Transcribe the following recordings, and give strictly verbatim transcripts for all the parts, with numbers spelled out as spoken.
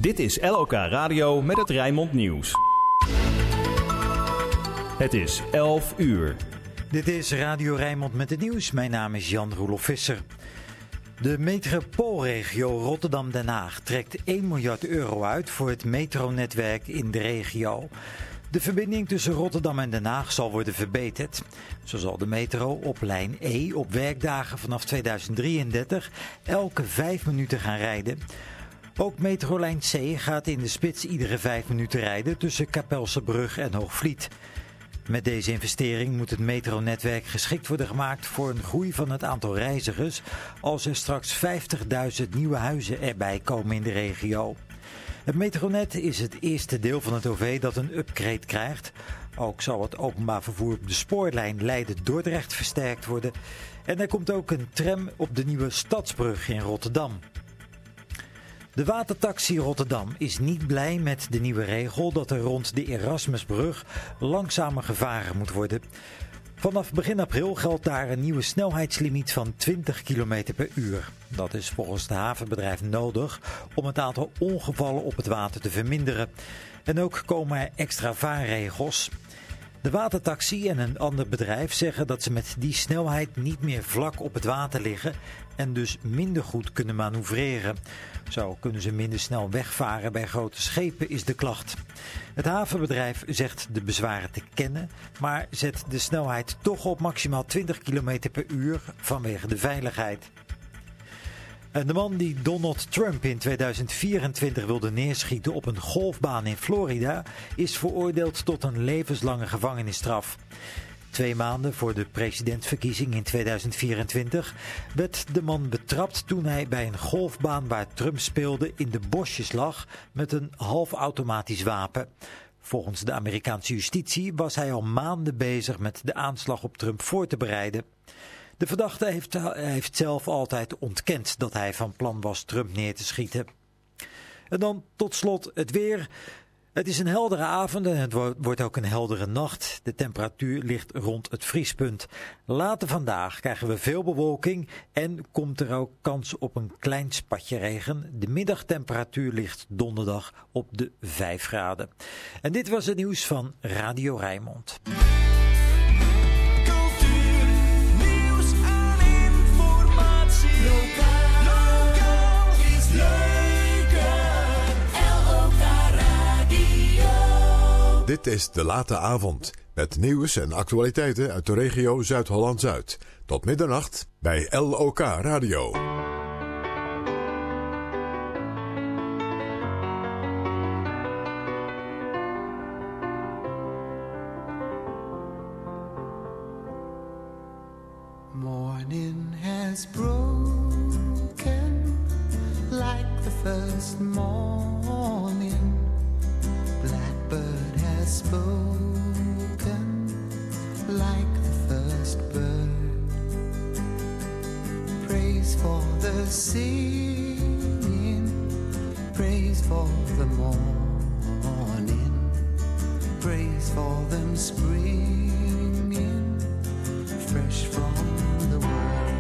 Dit is L O K Radio met het Rijnmond Nieuws. Het is elf uur. Dit is Radio Rijnmond met het nieuws. Mijn naam is Jan-Roelof Visser. De metropoolregio Rotterdam-Den Haag trekt één miljard euro uit voor het metronetwerk in de regio. De verbinding tussen Rotterdam en Den Haag zal worden verbeterd. Zo zal de metro op lijn E op werkdagen vanaf tweeduizend drieëndertig elke vijf minuten gaan rijden. Ook metrolijn C gaat in de spits iedere vijf minuten rijden tussen Kapelsebrug en Hoogvliet. Met deze investering moet het metronetwerk geschikt worden gemaakt voor een groei van het aantal reizigers als er straks vijftigduizend nieuwe huizen erbij komen in de regio. Het metronet is het eerste deel van het O V dat een upgrade krijgt. Ook zal het openbaar vervoer op de spoorlijn Leiden-Dordrecht versterkt worden. En er komt ook een tram op de nieuwe Stadsbrug in Rotterdam. De watertaxi Rotterdam is niet blij met de nieuwe regel dat er rond de Erasmusbrug langzamer gevaren moet worden. Vanaf begin april geldt daar een nieuwe snelheidslimiet van twintig kilometer per uur. Dat is volgens het havenbedrijf nodig om het aantal ongevallen op het water te verminderen. En ook komen er extra vaarregels. De watertaxi en een ander bedrijf zeggen dat ze met die snelheid niet meer vlak op het water liggen en dus minder goed kunnen manoeuvreren. Zo kunnen ze minder snel wegvaren bij grote schepen, is de klacht. Het havenbedrijf zegt de bezwaren te kennen, maar zet de snelheid toch op maximaal twintig kilometer per uur vanwege de veiligheid. En de man die Donald Trump in tweeduizend vierentwintig wilde neerschieten op een golfbaan in Florida is veroordeeld tot een levenslange gevangenisstraf. Twee maanden voor de presidentsverkiezing in tweeduizend vierentwintig werd de man betrapt toen hij bij een golfbaan waar Trump speelde in de bosjes lag met een halfautomatisch wapen. Volgens de Amerikaanse justitie was hij al maanden bezig met de aanslag op Trump voor te bereiden. De verdachte heeft, heeft zelf altijd ontkend dat hij van plan was Trump neer te schieten. En dan tot slot het weer. Het is een heldere avond en het wordt ook een heldere nacht. De temperatuur ligt rond het vriespunt. Later vandaag krijgen we veel bewolking en komt er ook kans op een klein spatje regen. De middagtemperatuur ligt donderdag op de vijf graden. En dit was het nieuws van Radio Rijnmond. Dit is De Late Avond, met nieuws en actualiteiten uit de regio Zuid-Holland-Zuid. Tot middernacht bij L O K Radio. Morning has broken like the first morning. Blackbird has spoken like the first bird. Praise for the singing, praise for the morning, praise for them springing fresh from the world.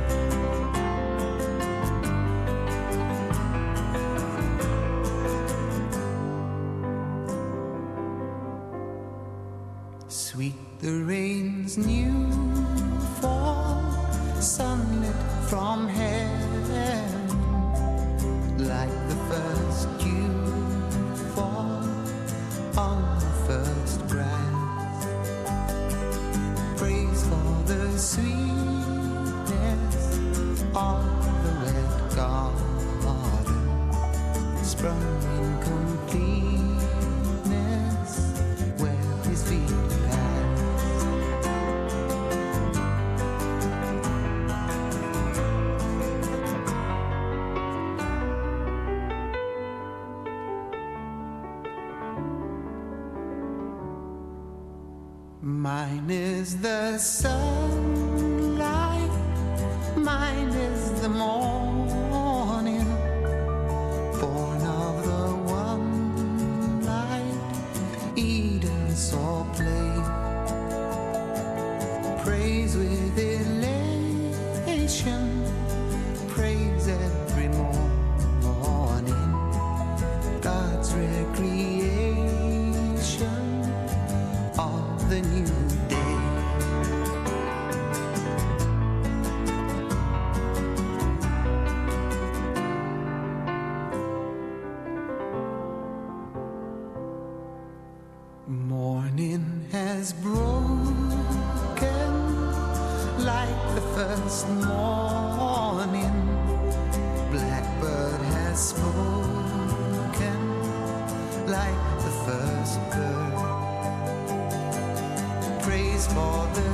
Sweet the rain's new fall, sunlit from heaven, like the first dew fall on the first grass. Praise for the sweetness of the red garden, sprung in completeness where his feet Mine is the sunlight, mine is the morning, born of the one light, Eden saw play. Praise with elation, praise every morning, God is broken like the first morning. Blackbird has spoken like the first bird. Praise for the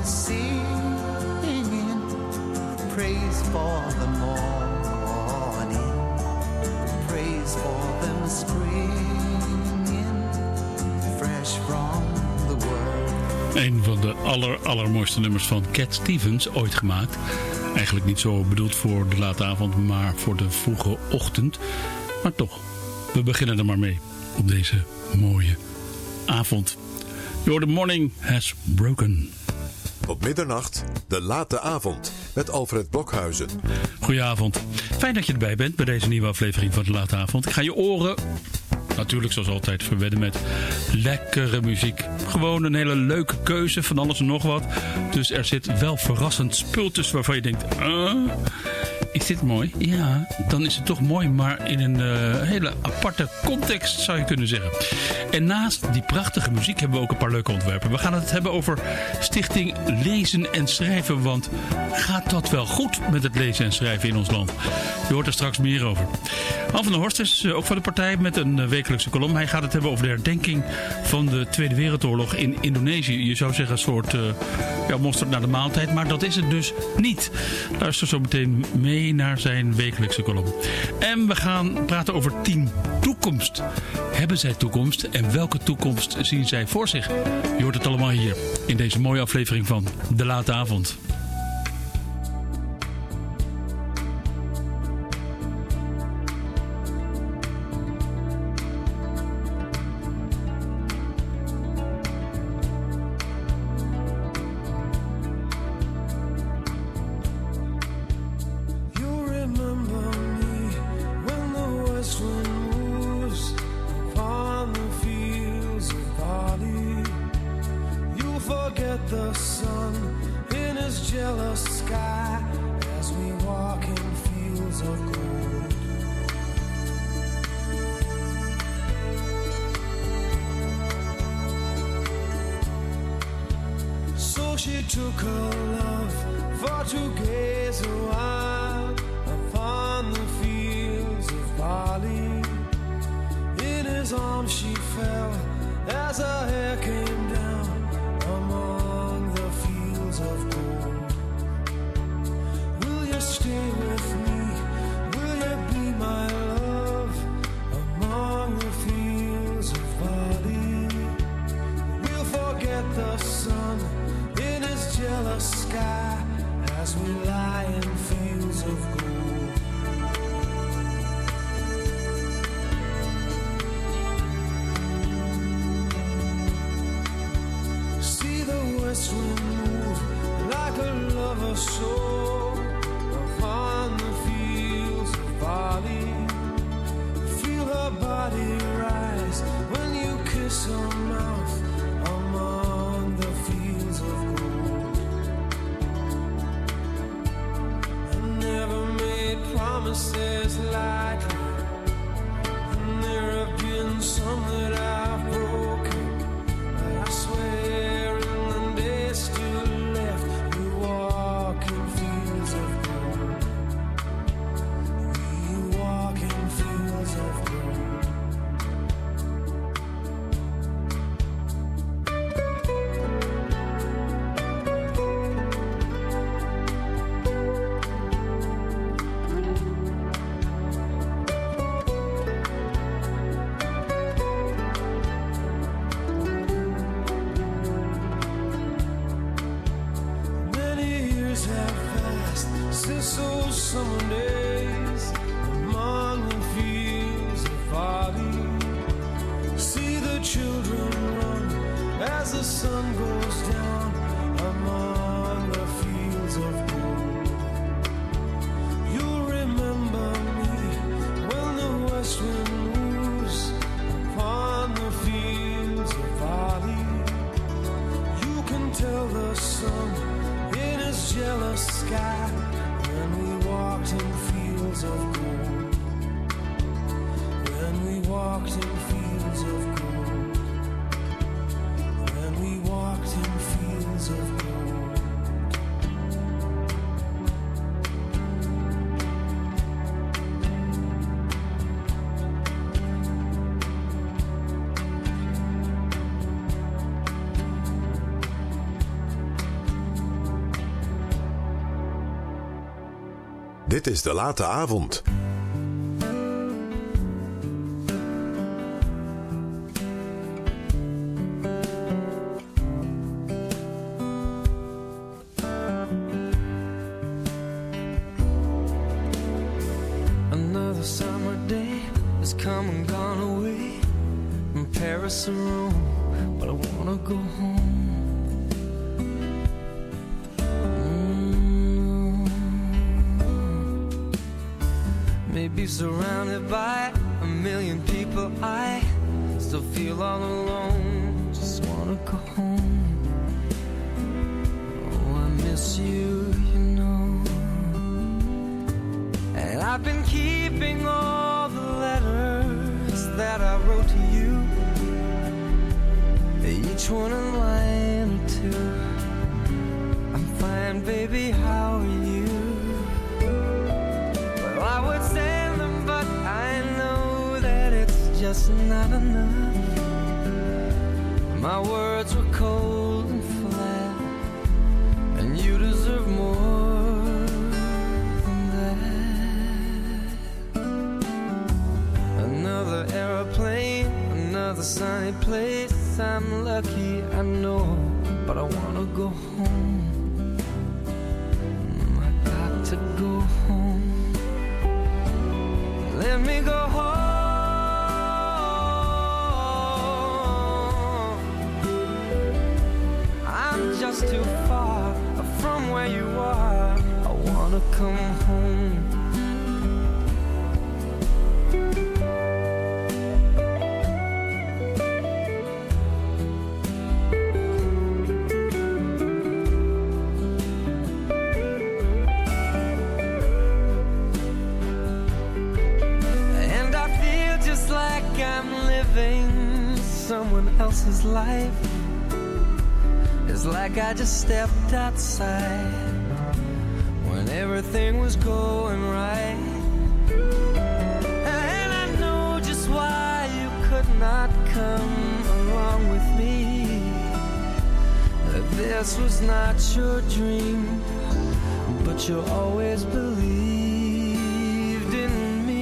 singing, praise for the morning, praise for them springing fresh from the world. Een van de aller, allermooiste nummers van Cat Stevens ooit gemaakt. Eigenlijk niet zo bedoeld voor de late avond, maar voor de vroege ochtend. Maar toch, we beginnen er maar mee op deze mooie avond. Your the morning has broken. Op middernacht, de late avond, met Alfred Blokhuizen. Goedenavond. Fijn dat je erbij bent bij deze nieuwe aflevering van de late avond. Ik ga je oren natuurlijk zoals altijd verwedden met lekkere muziek. Gewoon een hele leuke keuze van alles en nog wat. Dus er zit wel verrassend spul tussen waarvan je denkt... Uh, is dit mooi? Ja, dan is het toch mooi, maar in een uh, hele aparte context zou je kunnen zeggen. En naast die prachtige muziek hebben we ook een paar leuke ontwerpen. We gaan het hebben over Stichting Lezen en Schrijven, want gaat dat wel goed met het lezen en schrijven in ons land? Je hoort er straks meer over. Han van der Horst is uh, ook van de partij met een uh, wekelijkse column. Hij gaat het hebben over de herdenking van de Tweede Wereldoorlog in Indonesië. Je zou zeggen een soort uh, ja, monster naar de maaltijd, maar dat is het dus niet. Luister zo meteen mee naar zijn wekelijkse column. En we gaan praten over Team Toekomst. Hebben zij toekomst en welke toekomst zien zij voor zich? Je hoort het allemaal hier in deze mooie aflevering van De Late Avond. Walked in fields of gold. When we walked in Dit is De Late Avond. Another summer day has come and gone away from Paris or Rome, but I wanna go home. Mm. Maybe surrounded by a million people, I still feel all alone. Just wanna go home. Oh, I miss you, you know. And I've been keeping all the letters that I wrote to you, each one a line or two. I'm fine, baby, how are you? Well, I would send them, but I know that it's just not enough. My words were cold and flat, and you deserve more than that. Another airplane, another sunny place. I'm lucky, I know, but I wanna go home. I got to go home. Let me go home. I'm just too far from where you are. I wanna come home. Someone else's life. It's like I just stepped outside when everything was going right. And I know just why you could not come along with me. That this was not your dream, but you always believed in me.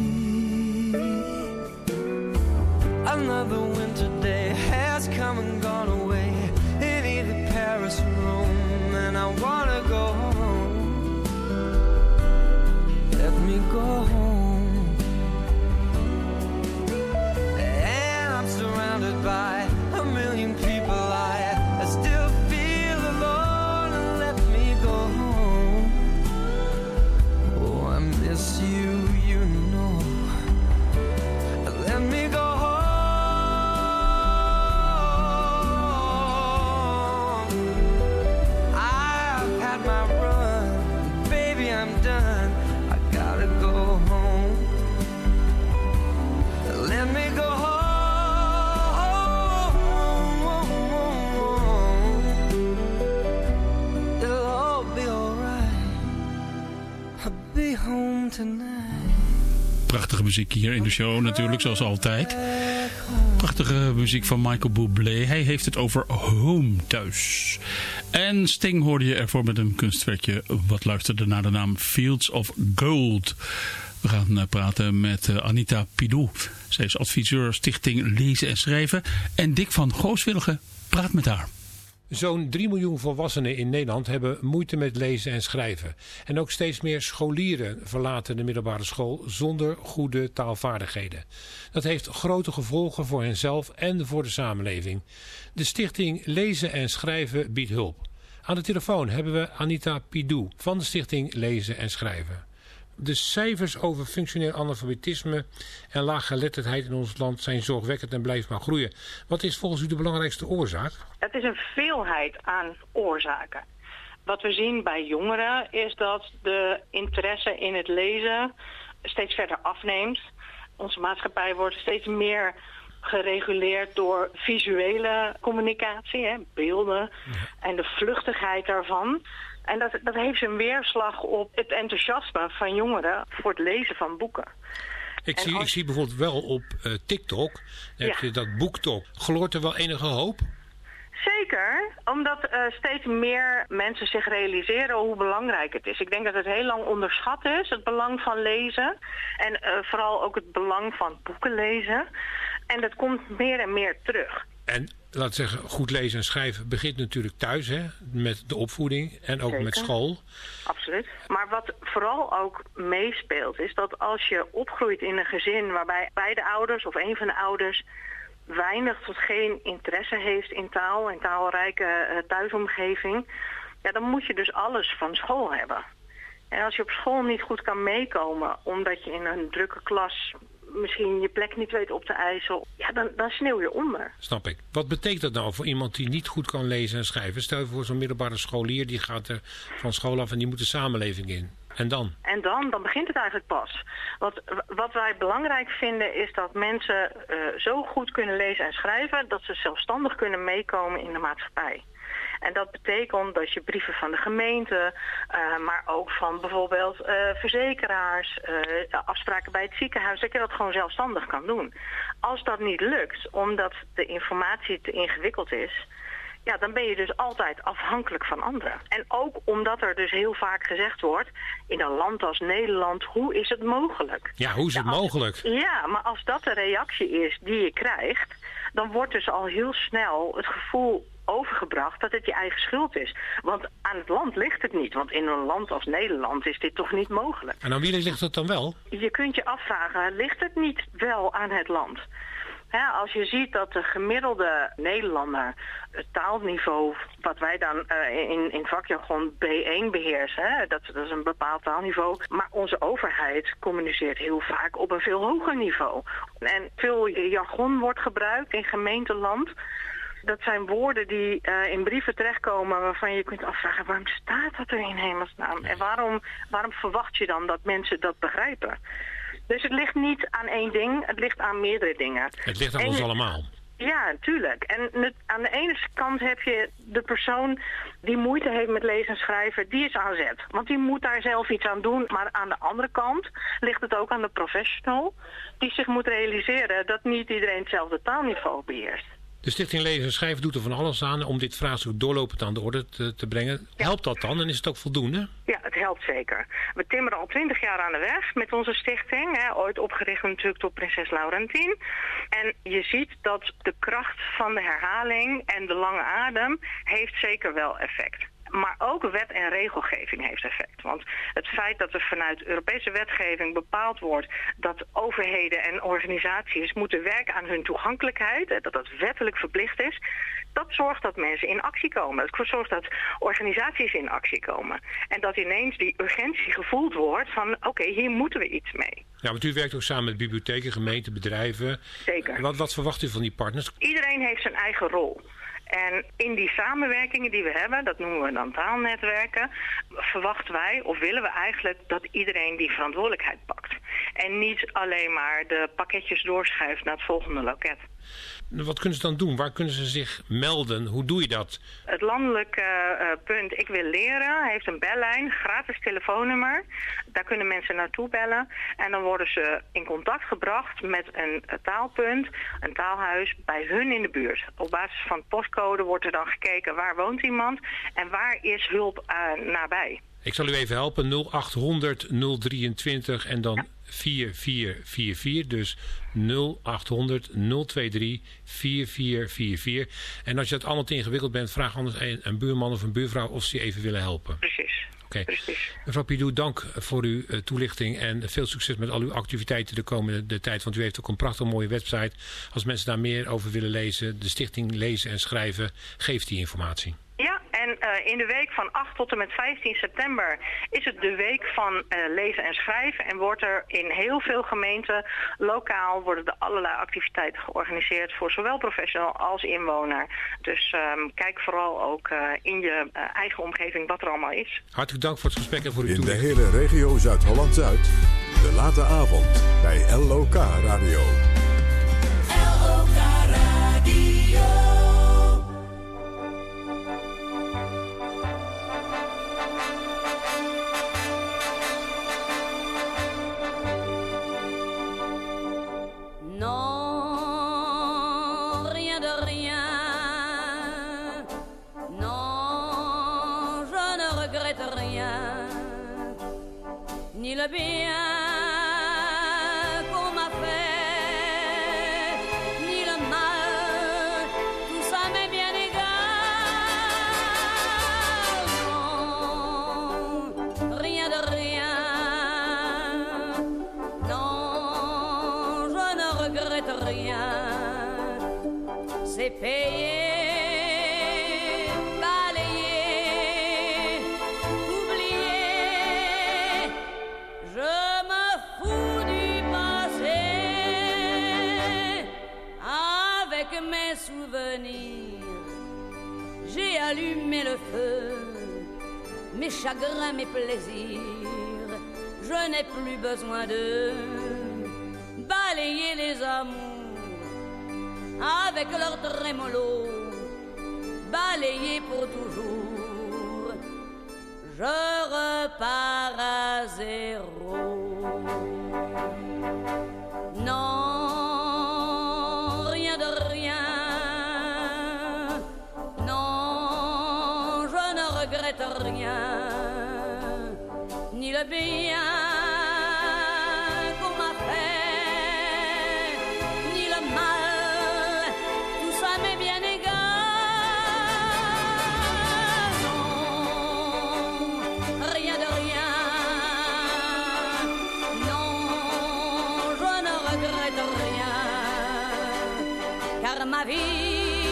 Another winter day has come and gone away in either Paris or Rome, and I wanna go home. Let me go home. And I'm surrounded by a million people. I, I still feel alone, and let me go home. Oh, I miss you, you know. Let me go home. Prachtige muziek hier in de show natuurlijk, zoals altijd. Prachtige muziek van Michael Bublé. Hij heeft het over home thuis. En Sting hoorde je ervoor met een kunstwerkje wat luisterde naar de naam Fields of Gold. We gaan praten met Anita Pidou. Zij is adviseur Stichting Lezen en Schrijven. En Dick van Gooswilligen praat met haar. Zo'n drie miljoen volwassenen in Nederland hebben moeite met lezen en schrijven. En ook steeds meer scholieren verlaten de middelbare school zonder goede taalvaardigheden. Dat heeft grote gevolgen voor henzelf en voor de samenleving. De Stichting Lezen en Schrijven biedt hulp. Aan de telefoon hebben we Anita Pidou van de Stichting Lezen en Schrijven. De cijfers over functioneel analfabetisme en laaggeletterdheid in ons land zijn zorgwekkend en blijven maar groeien. Wat is volgens u de belangrijkste oorzaak? Het is een veelheid aan oorzaken. Wat we zien bij jongeren is dat de interesse in het lezen steeds verder afneemt. Onze maatschappij wordt steeds meer gereguleerd door visuele communicatie, hè, beelden en de vluchtigheid daarvan. En dat, dat heeft een weerslag op het enthousiasme van jongeren voor het lezen van boeken. Ik, zie, als... ik zie bijvoorbeeld wel op uh, TikTok, heb ja. je dat BookTok. Gloort er wel enige hoop? Zeker, omdat uh, steeds meer mensen zich realiseren hoe belangrijk het is. Ik denk dat het heel lang onderschat is, het belang van lezen. En uh, vooral ook het belang van boeken lezen. En dat komt meer en meer terug. En laat ik zeggen, goed lezen en schrijven begint natuurlijk thuis, hè, met de opvoeding en ook Zeker. met school. Absoluut. Maar wat vooral ook meespeelt is dat als je opgroeit in een gezin waarbij beide ouders of een van de ouders weinig tot geen interesse heeft in taal en taalrijke uh, thuisomgeving, ja, dan moet je dus alles van school hebben. En als je op school niet goed kan meekomen omdat je in een drukke klas misschien je plek niet weet op te eisen, ja, dan, dan sneeuw je onder. Snap ik. Wat betekent dat nou voor iemand die niet goed kan lezen en schrijven? Stel je voor zo'n middelbare scholier, die gaat er van school af en die moet de samenleving in. En dan? En dan, dan begint het eigenlijk pas. Want wat wij belangrijk vinden is dat mensen uh, zo goed kunnen lezen en schrijven dat ze zelfstandig kunnen meekomen in de maatschappij. En dat betekent dat je brieven van de gemeente, uh, maar ook van bijvoorbeeld uh, verzekeraars, uh, afspraken bij het ziekenhuis, dat je dat gewoon zelfstandig kan doen. Als dat niet lukt, omdat de informatie te ingewikkeld is, ja, dan ben je dus altijd afhankelijk van anderen. En ook omdat er dus heel vaak gezegd wordt, in een land als Nederland, hoe is het mogelijk? Ja, hoe is het ja, als, mogelijk? Ja, maar als dat de reactie is die je krijgt, dan wordt dus al heel snel het gevoel overgebracht dat het je eigen schuld is. Want aan het land ligt het niet. Want in een land als Nederland is dit toch niet mogelijk. En aan wie ligt het dan wel? Je kunt je afvragen, ligt het niet wel aan het land? Ja, als je ziet dat de gemiddelde Nederlander het taalniveau, wat wij dan uh, in, in vakjargon B één beheersen, hè, dat, dat is een bepaald taalniveau. Maar onze overheid communiceert heel vaak op een veel hoger niveau. En veel jargon wordt gebruikt in gemeenteland. Dat zijn woorden die uh, in brieven terechtkomen waarvan je kunt afvragen, waarom staat dat er in hemelsnaam? En waarom, waarom verwacht je dan dat mensen dat begrijpen? Dus het ligt niet aan één ding, het ligt aan meerdere dingen. Het ligt aan en, ons allemaal. Ja, natuurlijk. En het, aan de ene kant heb je de persoon die moeite heeft met lezen en schrijven, die is aan zet. Want die moet daar zelf iets aan doen. Maar aan de andere kant ligt het ook aan de professional die zich moet realiseren dat niet iedereen hetzelfde taalniveau beheerst. De Stichting Lezen en Schrijven doet er van alles aan om dit vraagstuk doorlopend aan de orde te, te brengen. Ja. Helpt dat dan en is het ook voldoende? Ja, het helpt zeker. We timmeren al twintig jaar aan de weg met onze stichting. Hè, ooit opgericht natuurlijk door prinses Laurentien. En je ziet dat de kracht van de herhaling en de lange adem heeft zeker wel effect. Maar ook wet en regelgeving heeft effect. Want het feit dat er vanuit Europese wetgeving bepaald wordt dat overheden en organisaties moeten werken aan hun toegankelijkheid, dat dat wettelijk verplicht is, dat zorgt dat mensen in actie komen. Het zorgt dat organisaties in actie komen. En dat ineens die urgentie gevoeld wordt van oké, okay, hier moeten we iets mee. Ja, want u werkt ook samen met bibliotheken, gemeenten, bedrijven. Zeker. Wat, wat verwacht u van die partners? Iedereen heeft zijn eigen rol. En in die samenwerkingen die we hebben, dat noemen we dan taalnetwerken, verwachten wij of willen we eigenlijk dat iedereen die verantwoordelijkheid pakt. En niet alleen maar de pakketjes doorschuift naar het volgende loket. Wat kunnen ze dan doen? Waar kunnen ze zich melden? Hoe doe je dat? Het landelijke uh, punt Ik Wil Leren heeft een bellijn, gratis telefoonnummer. Daar kunnen mensen naartoe bellen. En dan worden ze in contact gebracht met een, een taalpunt, een taalhuis bij hun in de buurt. Op basis van postcode wordt er dan gekeken waar woont iemand en waar is hulp uh, nabij. Ik zal u even helpen. nul acht honderd nul drieëntwintig en dan vier vier vier vier. Dus nul acht honderd nul drie vier vier vier vier. En als je het allemaal te ingewikkeld bent, vraag anders een, een buurman of een buurvrouw of ze je even willen helpen. Precies. Oké. Okay. Mevrouw Pidou, dank voor uw uh, toelichting en veel succes met al uw activiteiten de komende de tijd. Want u heeft ook een prachtig mooie website. Als mensen daar meer over willen lezen, de Stichting Lezen en Schrijven geeft die informatie. Ja, en uh, in de week van acht tot en met vijftien september is het de week van uh, lezen en schrijven. En wordt er in heel veel gemeenten lokaal worden er allerlei activiteiten georganiseerd voor zowel professional als inwoner. Dus um, kijk vooral ook uh, in je uh, eigen omgeving wat er allemaal is. Hartelijk dank voor het gesprek en voor uw In de toelichting. hele regio Zuid-Holland-Zuid, de late avond bij L O K Radio. L O K Radio. Non, rien de rien. rien, ni le bien qu'on m'a fait, ni le mal, tout ça m'est bien égal. Non, rien de rien, non, je ne regrette rien, c'est payé. J'ai allumé le feu, mes chagrins, mes plaisirs. Je n'ai plus besoin de balayer les amours avec leur trémolo, balayer pour toujours. Je repars à zéro. Non. Rien, ni le bien qu'on m'a fait, ni le mal, tout ça m'est bien égal. Non, rien de rien, non, je ne regrette rien, car ma vie,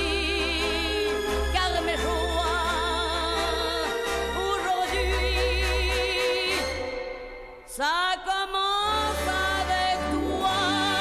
ça commence avec toi.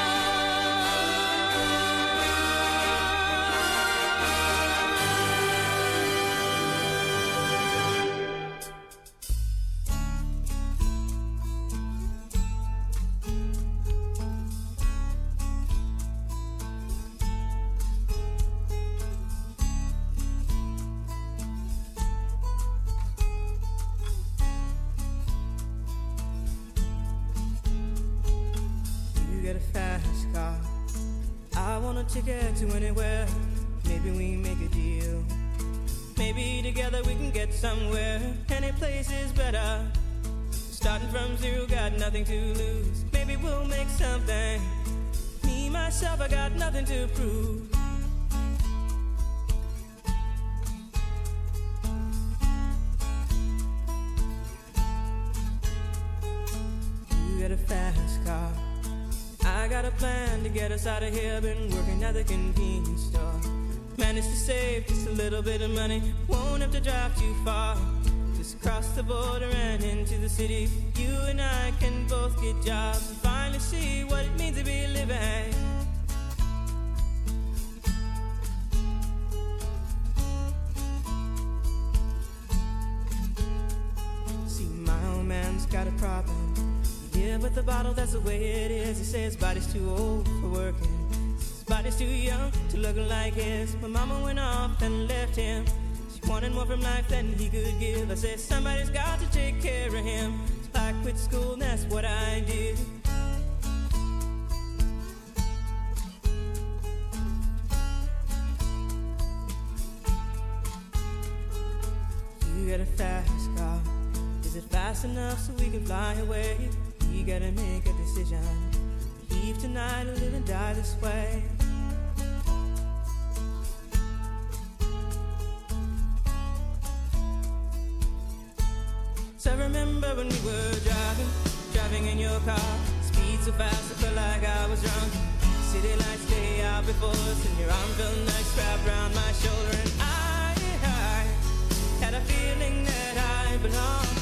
Ticket to anywhere, maybe we make a deal. Maybe together we can get somewhere. Any place is better. Starting from zero, got nothing to lose. Maybe we'll make something. Me, myself, I got nothing to prove. You got a fast car, I got a plan to get us out of here. Been working at the convenience store. Managed to save just a little bit of money. Won't have to drive too far. Just cross the border and into the city. You and I can both get jobs and finally see what it means to be living. See, my old man's got a problem. Yeah, but the bottle, that's the way it is. He says his body's too old for working. His body's too young to look like his. My mama went off and left him. She wanted more from life than he could give. I said, somebody's got to take care of him. So I quit school and that's what I did. You got a fast car. Is it fast enough so we can fly away? You gotta make a decision. Leave tonight or live and die this way. So I remember when we were driving, driving in your car. Speed so fast I felt like I was drunk. City lights day out before us, and your arm felt nice wrapped around my shoulder. And I, I had a feeling that I belonged.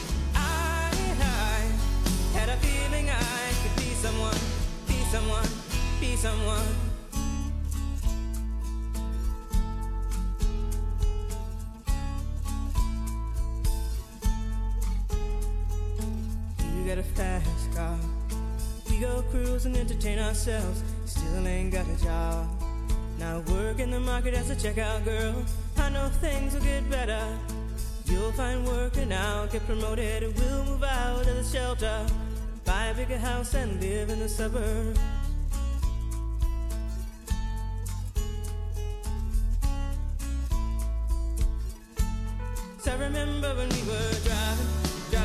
Had a feeling I could be someone, be someone, be someone. You got a fast car. We go cruise and entertain ourselves. Still ain't got a job. Now work in the market as a checkout girl. I know things will get better. You'll find work and I'll get promoted. We'll move out of the shelter, buy a bigger house and live in the suburbs. So I remember when we were driving, driving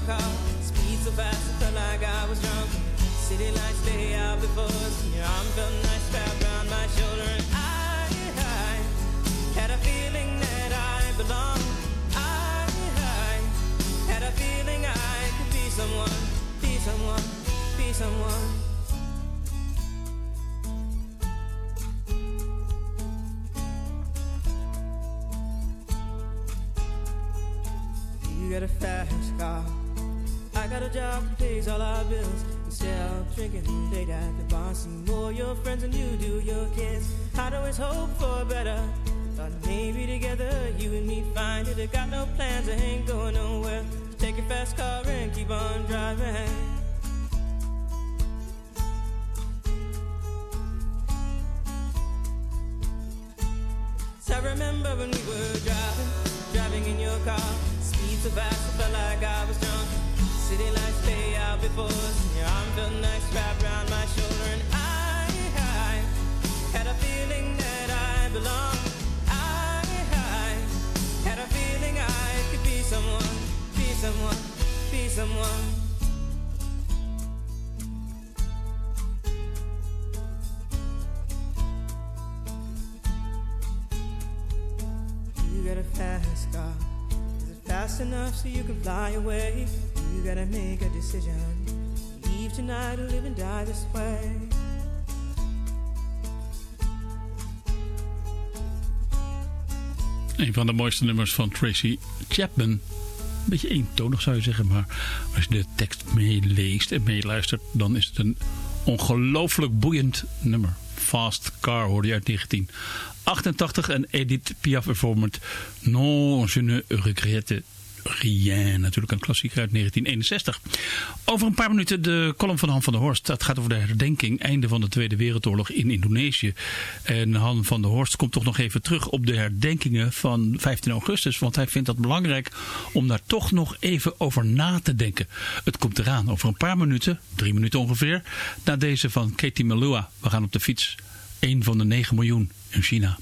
car. Speed so fast, I felt like I was drunk. City lights lay out before us. Your arm felt nice wrapped around my shoulder, and I, I had a feeling that I belonged. I, I had a feeling I could be someone, be someone, be someone. You got a fast car, I got a job that pays all our bills. Instead of drinking late at the bar, see more your friends than you do your kids. I'd always hope for better. Thought maybe together you and me find it. I got no plans, I ain't going nowhere. So take your fast car and keep on driving. So I remember when we were driving, driving in your car. Speed so fast, I felt like I was drunk. City lights lay out before us, and your arm felt nice wrapped around my shoulder, and I, I had a feeling that I belonged. I, I had a feeling I could be someone, be someone, be someone. You got a fast car. Fast enough so you can fly away. You gotta make a decision. Leave tonight or live and die this way. Een van de mooiste nummers van Tracy Chapman. Een beetje eentonig zou je zeggen, maar als je de tekst meeleest en meeluistert, dan is het een ongelooflijk boeiend nummer. Fast Car hoorde je uit negentien achtentachtig en Edith Piaf performt Non, je ne regrette rien. Natuurlijk een klassieker uit negentien eenenzestig. Over een paar minuten de column van Han van der Horst. Dat gaat over de herdenking, einde van de Tweede Wereldoorlog in Indonesië. En Han van der Horst komt toch nog even terug op de herdenkingen van vijftien augustus. Want hij vindt dat belangrijk om daar toch nog even over na te denken. Het komt eraan over een paar minuten, drie minuten ongeveer, na deze van Katie Melua. We gaan op de fiets. Een van de negen miljoen in China.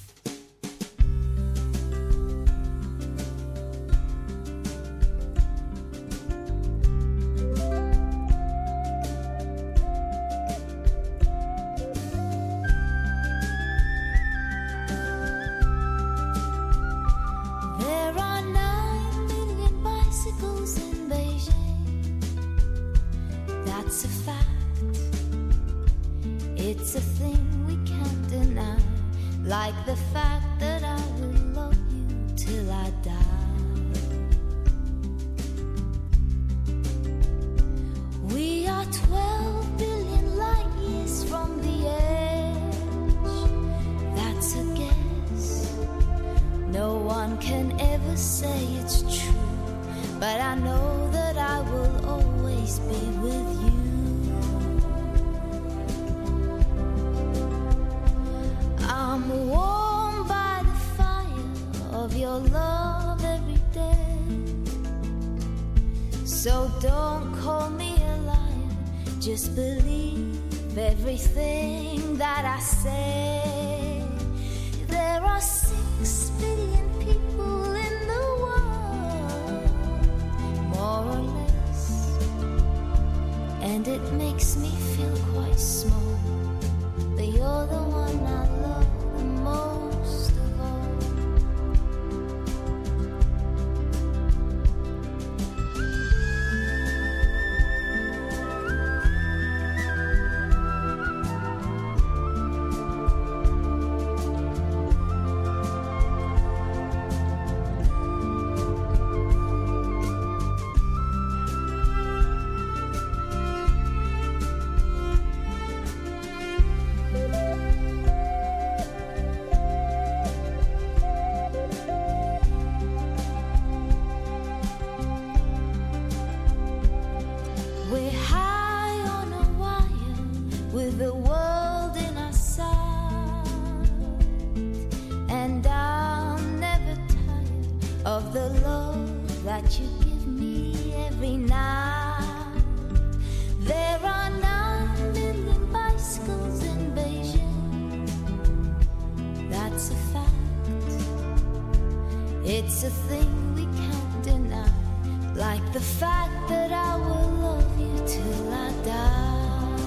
It's a thing we can't deny, like the fact that I will love you till I die.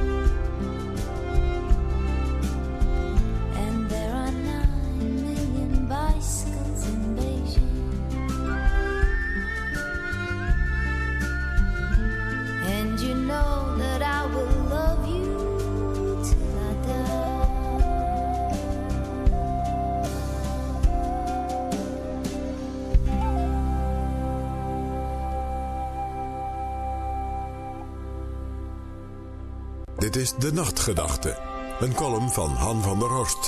And there are nine million bicycles in Beijing. And you know that I will love you till I die. Dit is De Nachtgedachte, een column van Han van der Horst.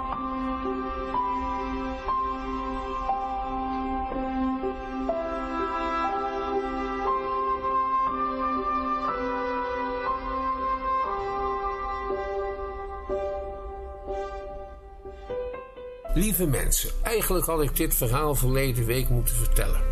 Lieve mensen, eigenlijk had ik dit verhaal verleden week moeten vertellen.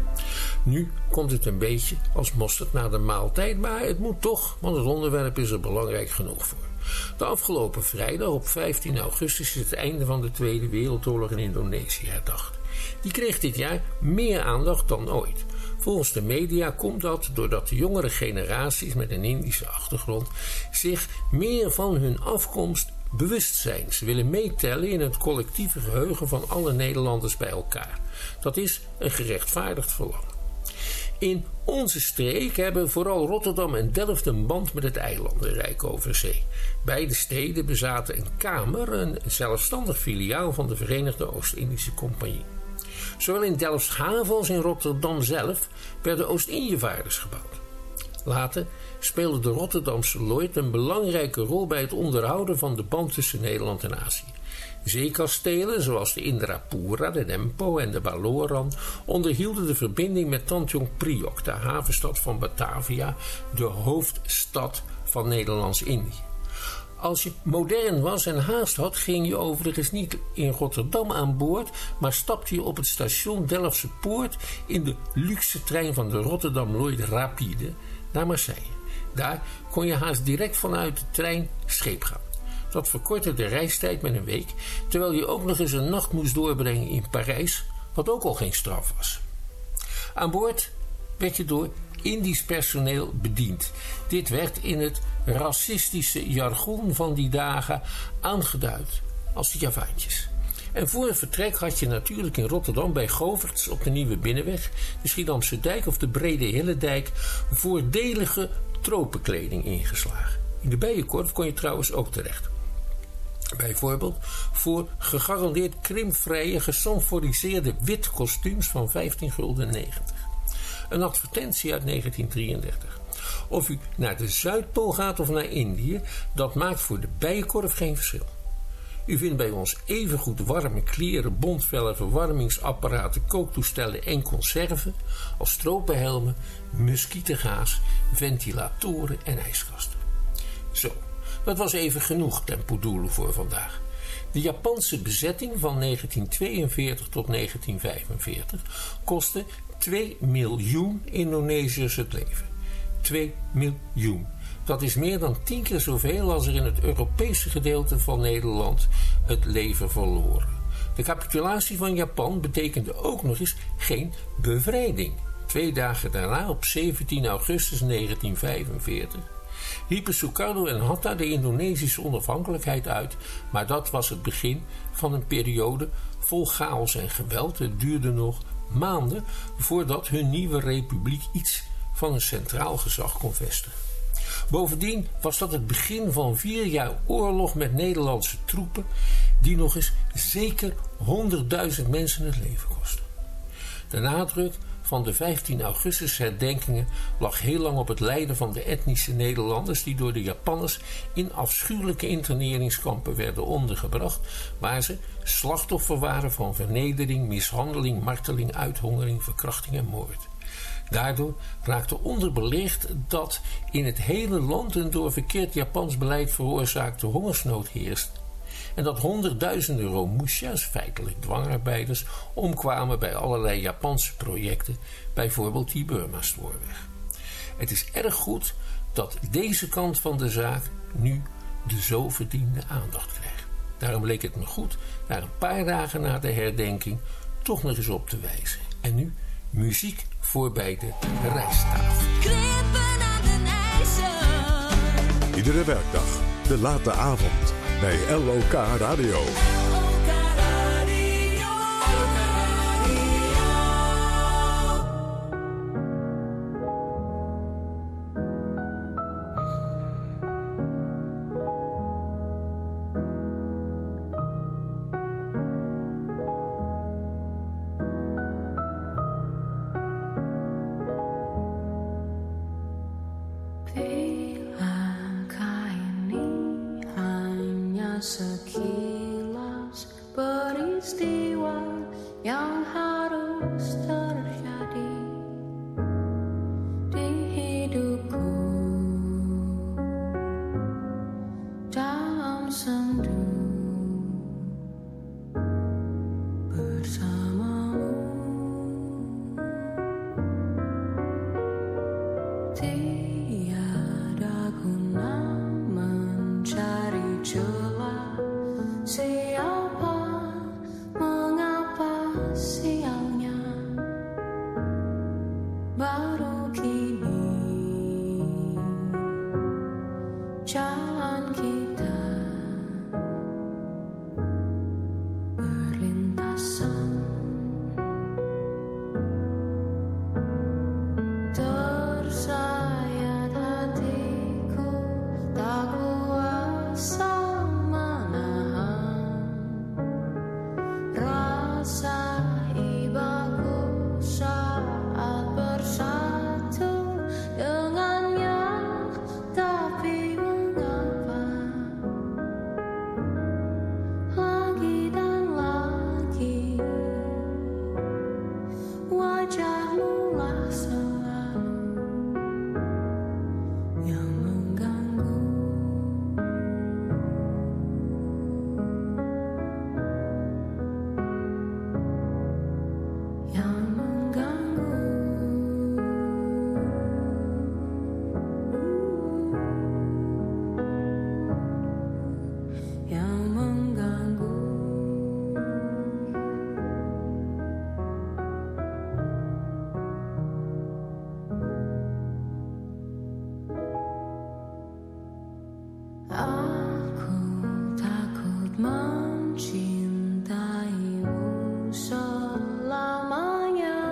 Nu komt het een beetje als mosterd na de maaltijd, maar het moet toch, want het onderwerp is er belangrijk genoeg voor. De afgelopen vrijdag op vijftien augustus is het einde van de Tweede Wereldoorlog in Indonesië herdacht. Die kreeg dit jaar meer aandacht dan ooit. Volgens de media komt dat doordat de jongere generaties met een Indische achtergrond zich meer van hun afkomst bewust zijn. Ze willen meetellen in het collectieve geheugen van alle Nederlanders bij elkaar. Dat is een gerechtvaardigd verlangen. In onze streek hebben vooral Rotterdam en Delft een band met het eilandenrijk over zee. Beide steden bezaten een kamer, een zelfstandig filiaal van de Verenigde Oost-Indische Compagnie. Zowel in Delfshaven als in Rotterdam zelf werden Oost-Indiëvaarders gebouwd. Later speelde de Rotterdamse Lloyd een belangrijke rol bij het onderhouden van de band tussen Nederland en Azië. Zeekastelen zoals de Indrapura, de Dempo en de Baloran onderhielden de verbinding met Tanjung Priok, de havenstad van Batavia, de hoofdstad van Nederlands-Indië. Als je modern was en haast had, ging je overigens niet in Rotterdam aan boord, maar stapte je op het station Delftse Poort in de luxe trein van de Rotterdam Lloyd Rapide naar Marseille. Daar kon je haast direct vanuit de trein scheep gaan. Dat verkortte de reistijd met een week, terwijl je ook nog eens een nacht moest doorbrengen in Parijs, wat ook al geen straf was. Aan boord werd je door Indisch personeel bediend. Dit werd in het racistische jargon van die dagen aangeduid als de Javaantjes. En voor het vertrek had je natuurlijk in Rotterdam bij Goverts op de Nieuwe Binnenweg, de Schiedamse Dijk of de Brede Hillendijk voordelige tropenkleding ingeslagen. In de Bijenkorf kon je trouwens ook terecht. Bijvoorbeeld voor gegarandeerd krimpvrije, gesanforiseerde wit kostuums van vijftien gulden negentig. Een advertentie uit negentien drieëndertig. Of u naar de Zuidpool gaat of naar Indië, dat maakt voor de Bijenkorf geen verschil. U vindt bij ons evengoed warme kleren, bondvellen, verwarmingsapparaten, kooktoestellen en conserven als tropenhelmen, muskietengaas, ventilatoren en ijskasten. Zo, dat was even genoeg tempodoelo voor vandaag. De Japanse bezetting van negentien tweeënveertig tot negentien vijfenveertig kostte twee miljoen Indonesiërs het leven. twee miljoen. Dat is meer dan tien keer zoveel als er in het Europese gedeelte van Nederland het leven verloren. De capitulatie van Japan betekende ook nog eens geen bevrijding. Twee dagen daarna, op zeventien augustus negentien vijfenveertig, riepen Sukarno en Hatta de Indonesische onafhankelijkheid uit, maar dat was het begin van een periode vol chaos en geweld. Het duurde nog maanden voordat hun nieuwe republiek iets van een centraal gezag kon vestigen. Bovendien was dat het begin van vier jaar oorlog met Nederlandse troepen, die nog eens zeker honderdduizend mensen het leven kostten. De nadruk van de vijftien augustus herdenkingen lag heel lang op het lijden van de etnische Nederlanders die door de Japanners in afschuwelijke interneringskampen werden ondergebracht, waar ze slachtoffer waren van vernedering, mishandeling, marteling, uithongering, verkrachting en moord. Daardoor raakte onderbelicht dat in het hele land een door verkeerd Japans beleid veroorzaakte hongersnood heerst en dat honderdduizenden Romusha's, feitelijk dwangarbeiders, omkwamen bij allerlei Japanse projecten, bijvoorbeeld die Burma-spoorweg. Het is erg goed dat deze kant van de zaak nu de zo verdiende aandacht krijgt. Daarom leek het me goed, na een paar dagen na de herdenking, toch nog eens op te wijzen. En nu Muziek voor bij de rijsttafel. Klippen aan den ijzer. Iedere werkdag, de late avond, bij L O K Radio. Sekilas peristiwa yang harus terjadi di hidupku dalam sendu bersamamu. Tiada guna mencari celah. Siapa, mengapa sialnya baru kini jalan kita berlintasan. Tersayat hatiku tak kuasa rasa ibaku saat bersatu dengannya, tapi mengapa lagi dan lagi wajahmu lah selalu yang mengganggu. Aku takut mencintaimu selamanya.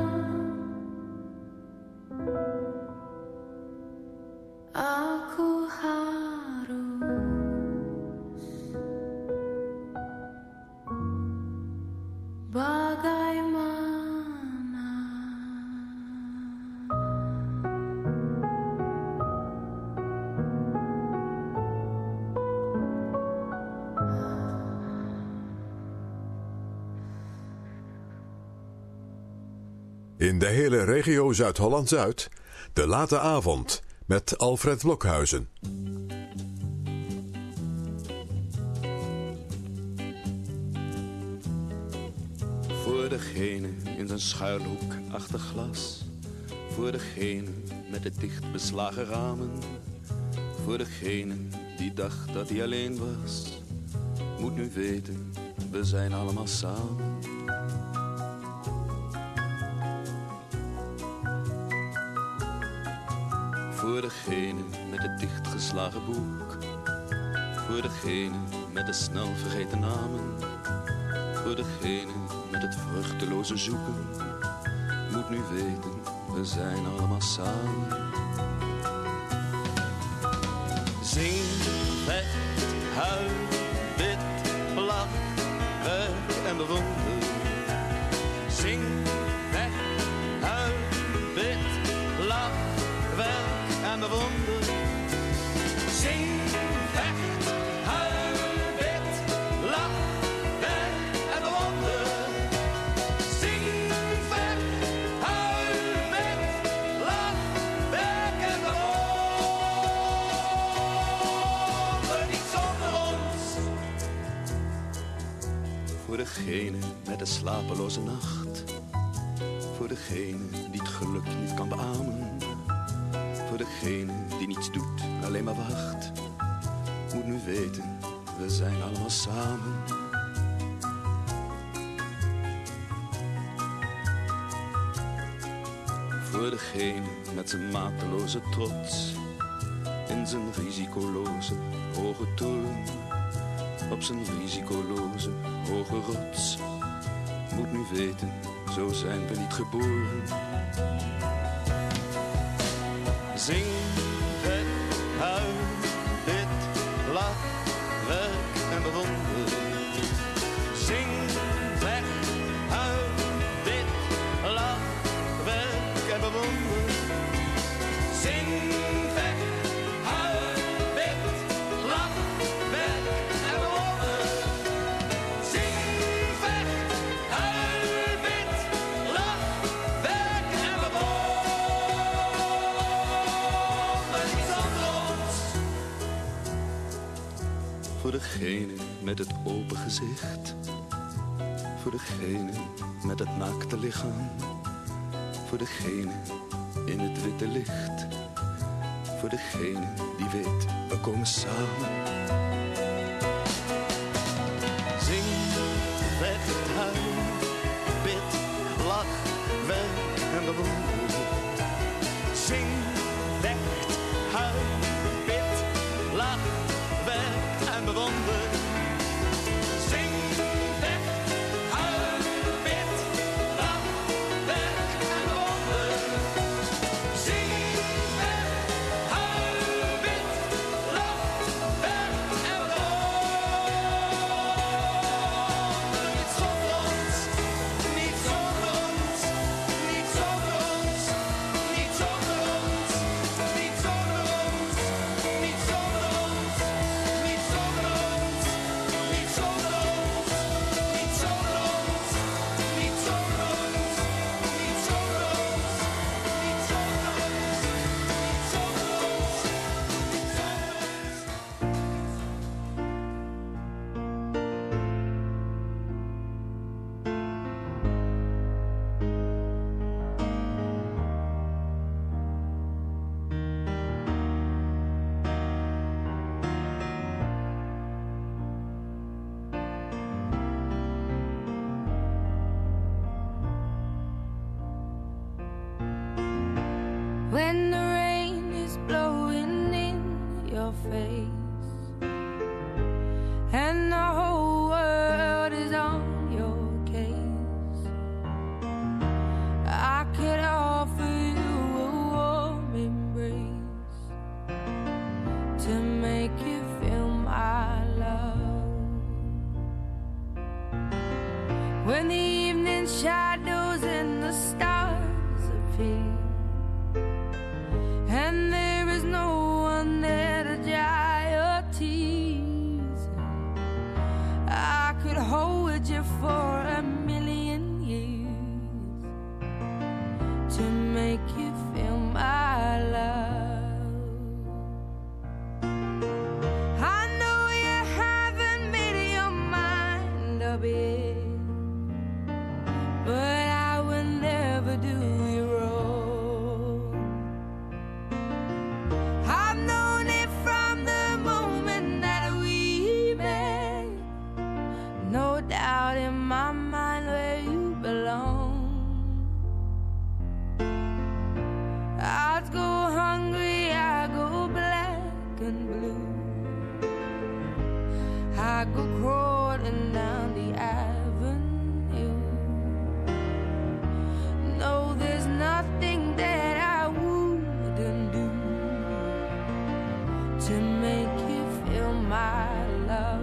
Aku harus bagaimana? In de hele regio Zuid-Holland-Zuid, de late avond met Alfred Blokhuizen. Voor degene in zijn schuilhoek achter glas. Voor degene met de dicht beslagen ramen. Voor degene die dacht dat hij alleen was. Moet nu weten, we zijn allemaal samen. Voor degene met het dichtgeslagen boek. Voor degene met de snel vergeten namen. Voor degene met het vruchteloze zoeken. Moet nu weten, we zijn allemaal samen. Zing, vecht, huil, wit, lach, werk en bewonder. Zing, vecht, huil, wit, lach, werk en bewonder. Zing, vecht, huil, wit, lach, werk en bewonder. Zing, vecht, huil, wit, lach, werk en bewonder. Niet zonder ons. Voor degene met de slapeloze nacht. Voor degene die het geluk niet kan beamen. Voor degene die niets doet, alleen maar wacht. Moet nu weten, we zijn allemaal samen. Voor degene met zijn mateloze trots, in zijn risicoloze hoge toren, op zijn risicoloze hoge rots. Moet nu weten, zo zijn we niet geboren. Zing, vet, huil, bid, lach, werk en bewonder. Zing, weg, huil, bid, lach, werk en bewonder. Zing, weg, huil, bid, lach, werk en bewonder. Zing, weg, huil, bid, lach, werk en bewonder. Niets anders. Voor degene met het open gezicht, voor degene met het naakte lichaam, voor degene in het witte licht, voor degene die weet, we komen samen. Zing, weg, huil, bid, lach, werk en bewonder. Zing, weg, huil, bid, lach, werk en bewonder. Zing, weg, huil, bid, lach, werk en bewonder. Zing, weg, huil, bid, lach, werk en bewonder. Niet zonder ons, niet zonder ons, niet zonder ons, niet zonder ons, niet zonder ons, niet zonder ons, niet zonder ons, niet zonder ons, niet zonder ons, niet zonder ons, niet zonder ons, niet zonder ons, niet zonder ons, niet zonder ons. When the rain is blowing in your face and the whole world is on your case, I could offer you a warm embrace to make you feel my love. When the evening shadows and the stars appear and there is no one there to dry your tears, I could hold you for a million years to make you feel my love. I know you haven't made your mind up yet, but I will never do you wrong. I've known it from the moment that we met. No doubt in my mind where you belong. I'd go hungry, I go black and blue, I go crawling down the avenue. No, there's nothing that I wouldn't do to make you feel my love.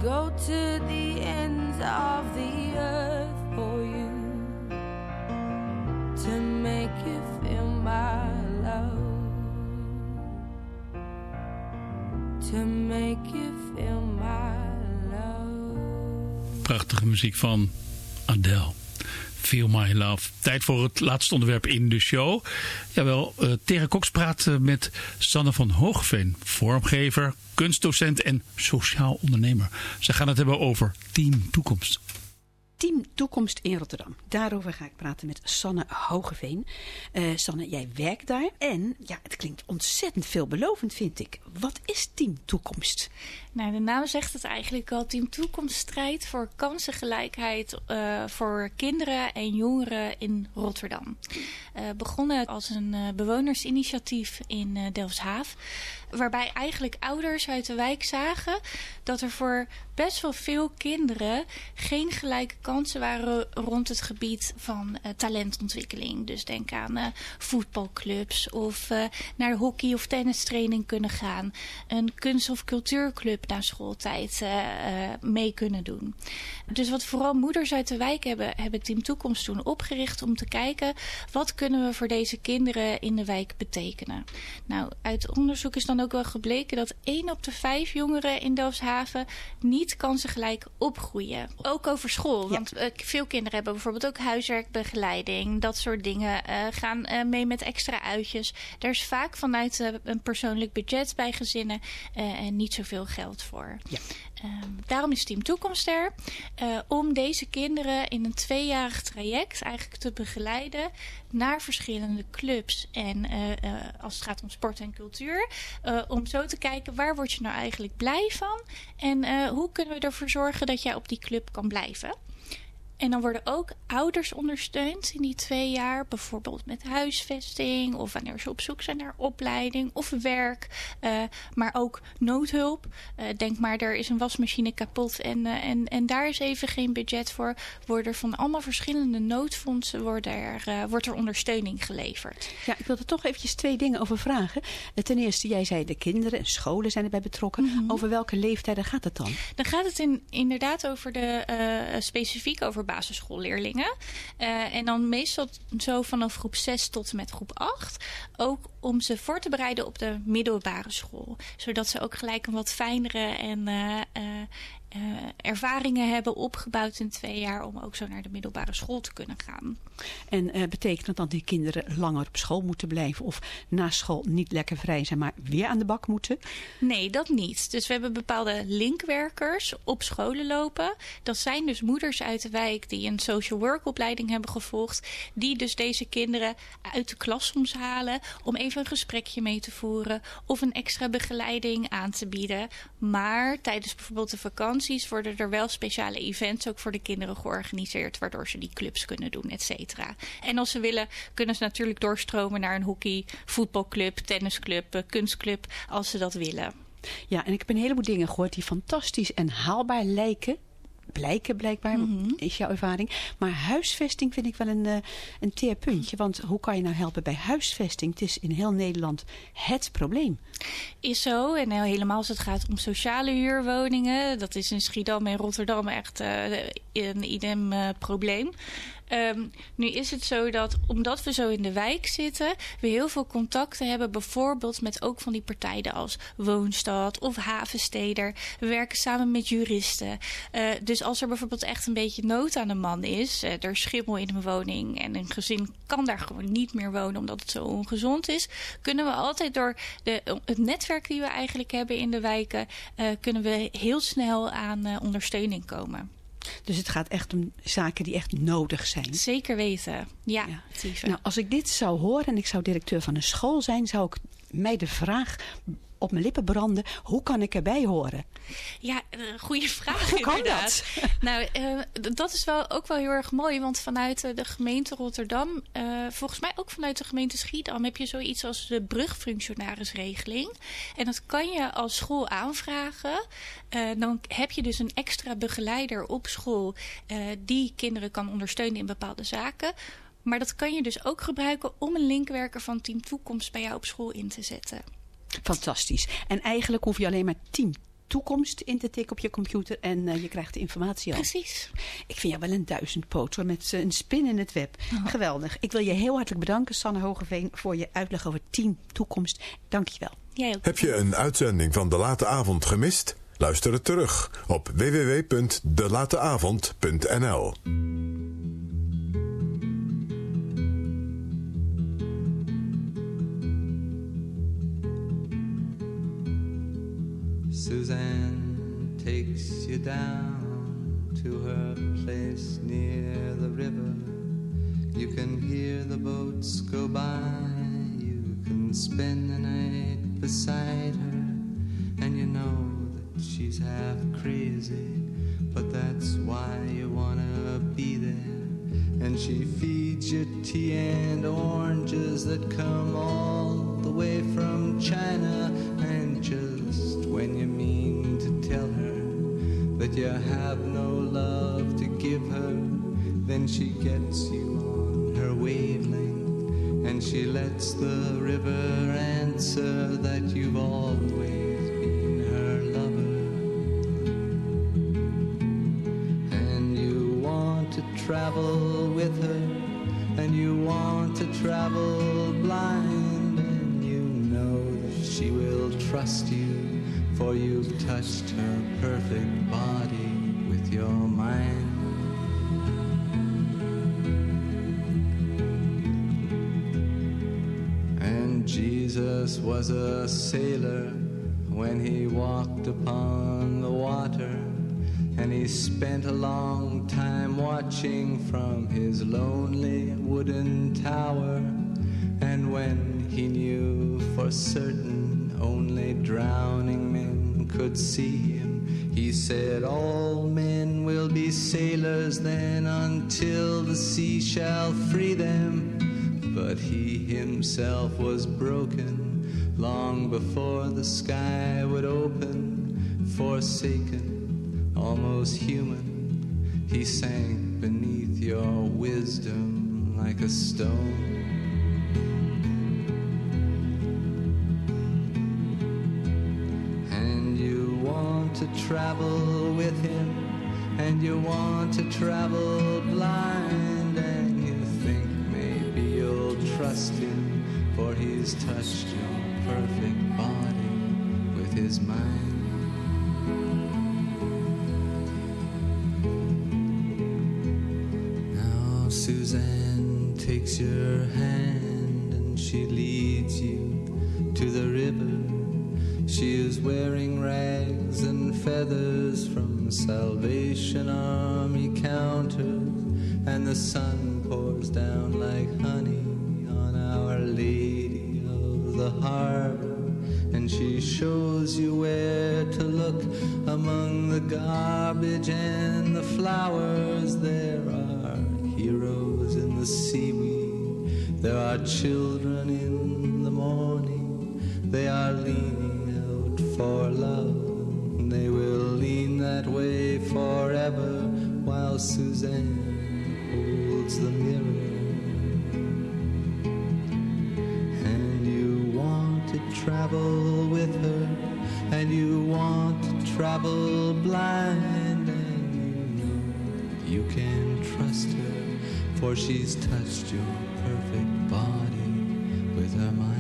go to the ends of the earth for you, to make you feel my love, to make you feel my love. Prachtige muziek van Adele. Feel My Love. Tijd voor het laatste onderwerp in de show. Jawel, uh, Tere Cox praat uh, met Sanne van Hoogveen, vormgever, kunstdocent en sociaal ondernemer. Ze gaan het hebben over Team Toekomst. Team Toekomst in Rotterdam. Daarover ga ik praten met Sanne Hogeveen. Uh, Sanne, jij werkt daar en ja, het klinkt ontzettend veelbelovend, vind ik. Wat is Team Toekomst? Nou, de naam zegt het eigenlijk al. Team Toekomst strijdt voor kansengelijkheid uh, voor kinderen en jongeren in Rotterdam. Uh, begonnen als een uh, bewonersinitiatief in uh, Delfshaven. Waarbij eigenlijk ouders uit de wijk zagen dat er voor best wel veel kinderen geen gelijke kansen waren rond het gebied van uh, talentontwikkeling. Dus denk aan uh, voetbalclubs of uh, naar hockey- of tennistraining kunnen gaan. Een kunst- of cultuurclub na schooltijd uh, uh, mee kunnen doen. Dus wat vooral moeders uit de wijk hebben, hebben Team Toekomst toen opgericht om te kijken wat kunnen we voor deze kinderen in de wijk betekenen. Nou, uit onderzoek is dan ook wel gebleken dat één op de vijf jongeren in Delfshaven niet kansengelijk opgroeien. Ook over school, want uh, veel kinderen hebben bijvoorbeeld ook huiswerkbegeleiding, dat soort dingen, uh, gaan uh, mee met extra uitjes. Er is vaak vanuit uh, een persoonlijk budget bij gezinnen uh, en niet zoveel geld voor. Ja. Um, daarom is Team Toekomst er. Uh, om deze kinderen in een tweejarig traject eigenlijk te begeleiden naar verschillende clubs. En uh, uh, als het gaat om sport en cultuur. Uh, om zo te kijken, waar word je nou eigenlijk blij van? En uh, hoe kunnen we ervoor zorgen dat jij op die club kan blijven? En dan worden ook ouders ondersteund in die twee jaar. Bijvoorbeeld met huisvesting of wanneer ze op zoek zijn naar opleiding of werk. Uh, maar ook noodhulp. Uh, denk maar, er is een wasmachine kapot en, uh, en, en daar is even geen budget voor. Worden van allemaal verschillende noodfondsen worden er, uh, wordt er ondersteuning geleverd. Ja, ik wil er toch eventjes twee dingen over vragen. Ten eerste, jij zei de kinderen en scholen zijn erbij betrokken. Mm-hmm. Over welke leeftijden gaat het dan? Dan gaat het in, inderdaad over de uh, specifiek over basisschoolleerlingen. Uh, en dan meestal zo vanaf groep zes tot en met groep acht. Ook om ze voor te bereiden op de middelbare school. Zodat ze ook gelijk een wat fijnere en uh, uh, uh, ervaringen hebben opgebouwd in twee jaar om ook zo naar de middelbare school te kunnen gaan. En uh, betekent dat dan die kinderen langer op school moeten blijven of na school niet lekker vrij zijn, maar weer aan de bak moeten? Nee, dat niet. Dus we hebben bepaalde linkwerkers op scholen lopen. Dat zijn dus moeders uit de wijk die een social work opleiding hebben gevolgd, die dus deze kinderen uit de klas soms halen om even een gesprekje mee te voeren of een extra begeleiding aan te bieden. Maar tijdens bijvoorbeeld de vakanties worden er wel speciale events ook voor de kinderen georganiseerd, waardoor ze die clubs kunnen doen, et cetera. En als ze willen, kunnen ze natuurlijk doorstromen naar een hockey, voetbalclub, tennisclub, kunstclub, als ze dat willen. Ja, en ik heb een heleboel dingen gehoord die fantastisch en haalbaar lijken. Blijken blijkbaar, mm-hmm. is jouw ervaring. Maar huisvesting vind ik wel een, uh, een teer puntje. Want hoe kan je nou helpen bij huisvesting? Het is in heel Nederland het probleem. Is zo. En helemaal als het gaat om sociale huurwoningen. Dat is in Schiedam en Rotterdam echt uh, een idem uh, probleem. Um, nu is het zo dat, omdat we zo in de wijk zitten, we heel veel contacten hebben, bijvoorbeeld met ook van die partijen als Woonstad of Havensteder. We werken samen met juristen. Uh, dus als er bijvoorbeeld echt een beetje nood aan de man is, uh, er is schimmel in een woning en een gezin kan daar gewoon niet meer wonen omdat het zo ongezond is, kunnen we altijd door de, het netwerk die we eigenlijk hebben in de wijken, uh, kunnen we heel snel aan uh, ondersteuning komen. Dus het gaat echt om zaken die echt nodig zijn. Zeker weten, ja. ja. Nou, als ik dit zou horen en ik zou directeur van een school zijn, zou ik mij de vraag op mijn lippen branden. Hoe kan ik erbij horen? Ja, uh, goede vraag. Hoe kan inderdaad. dat? Nou, uh, dat is wel ook wel heel erg mooi. Want vanuit uh, de gemeente Rotterdam, uh, volgens mij ook vanuit de gemeente Schiedam, heb je zoiets als de brugfunctionarisregeling. En dat kan je als school aanvragen. Uh, dan heb je dus een extra begeleider op school uh, die kinderen kan ondersteunen in bepaalde zaken. Maar dat kan je dus ook gebruiken om een linkwerker van Team Toekomst bij jou op school in te zetten. Fantastisch. En eigenlijk hoef je alleen maar Team toekomst in te tikken op je computer en uh, je krijgt de informatie al. Precies. Ik vind jou wel een duizendpoot hoor, met uh, een spin in het web. Oh. Geweldig. Ik wil je heel hartelijk bedanken, Sanne Hogeveen, voor je uitleg over Team Toekomst. Dank je wel. Jij ook. Heb je een uitzending van De Late Avond gemist? Luister het terug op w w w punt de late avond punt n l. Suzanne takes you down to her place near the river. You can hear the boats go by. You can spend the night beside her. And you know that she's half crazy, but that's why you wanna be there. And she feeds you tea and oranges that come all the way from China. And just when you mean to tell her that you have no love to give her, then she gets you on her wavelength, and she lets the river answer that you've always been her lover. And you want to travel with her, and you want to travel blind, and you know that she will trust you, for you've touched her perfect body with your mind. And Jesus was a sailor when he walked upon the water, and he spent a long time watching from his lonely wooden tower. And when he knew for certain only drowning men could see him, he said, all men will be sailors then until the sea shall free them. But he himself was broken long before the sky would open. Forsaken, almost human, he sank beneath your wisdom like a stone. To travel with him, and you want to travel blind, and you think maybe you'll trust him, for he's touched your perfect body with his mind. Now Suzanne takes your hand and she leads you to the river. She is wearing rags and feathers from Salvation Army counters, and the sun pours down like honey on Our Lady of the Harbor. And she shows you where to look among the garbage and the flowers. There are heroes in the seaweed, there are children in the morning, they are leaning for love, they will lean that way forever, while Suzanne holds the mirror. And you want to travel with her, and you want to travel blind, and you know you can trust her, for she's touched your perfect body with her mind.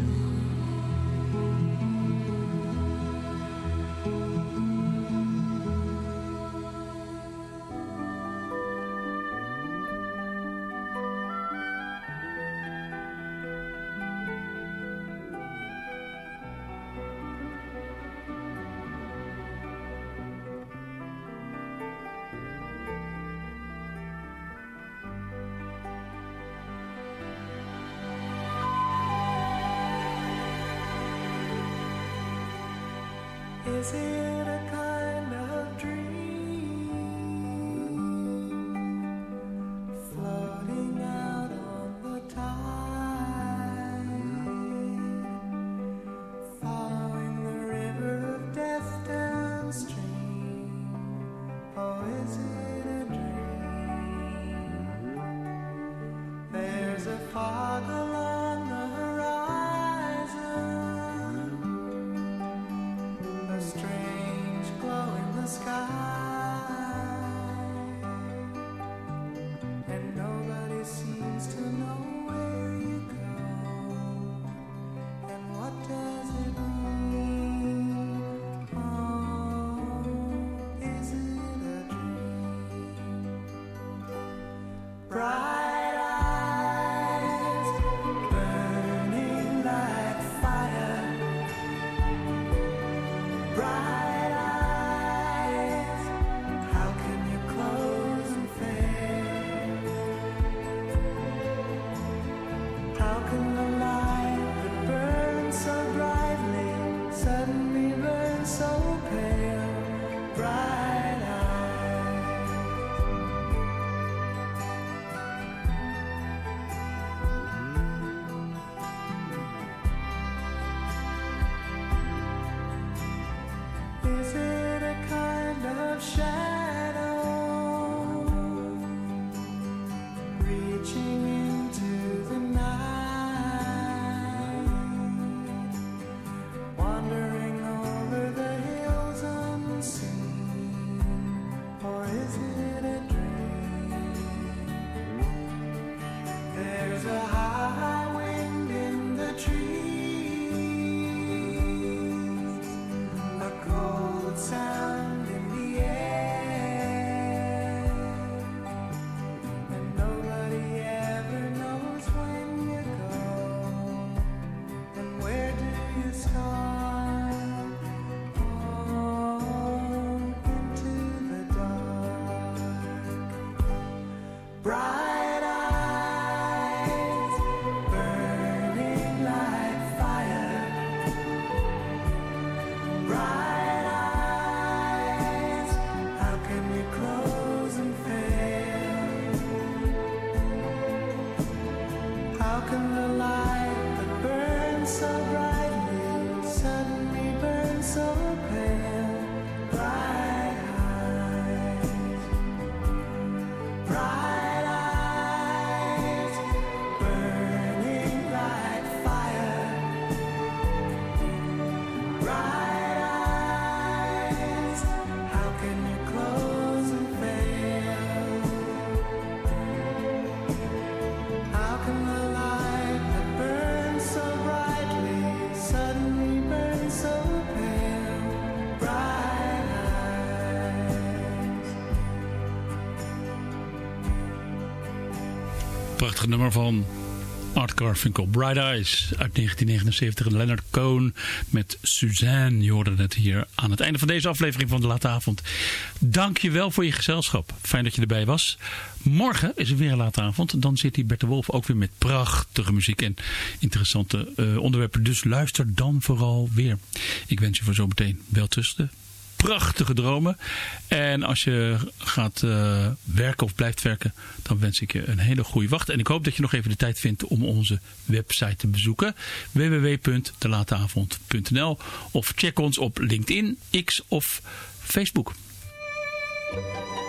Is it a kind of dream floating out on the tide, following the river of death downstream? Oh, is it a dream? There's a fog along the horizon, a strange Bright eyes, how can you close and fail? How can the light that burns so brightly suddenly burn so pale? Bright eyes. Prachtig nummer van Art Garfunkel, Bright Eyes uit negentien negenenzeventig. Leonard Cohen met Suzanne. Je hoorde het hier aan het einde van deze aflevering van De Late Avond. Dank je wel voor je gezelschap. Fijn dat je erbij was. Morgen is er weer een Late Avond. Dan zit hier Bert de Wolf ook weer met prachtige muziek en interessante uh, onderwerpen. Dus luister dan vooral weer. Ik wens je voor zometeen wel tussen prachtige dromen. En als je gaat uh, werken of blijft werken, dan wens ik je een hele goede wacht. En ik hoop dat je nog even de tijd vindt om onze website te bezoeken. w w w punt de late avond punt n l of check ons op LinkedIn, X of Facebook.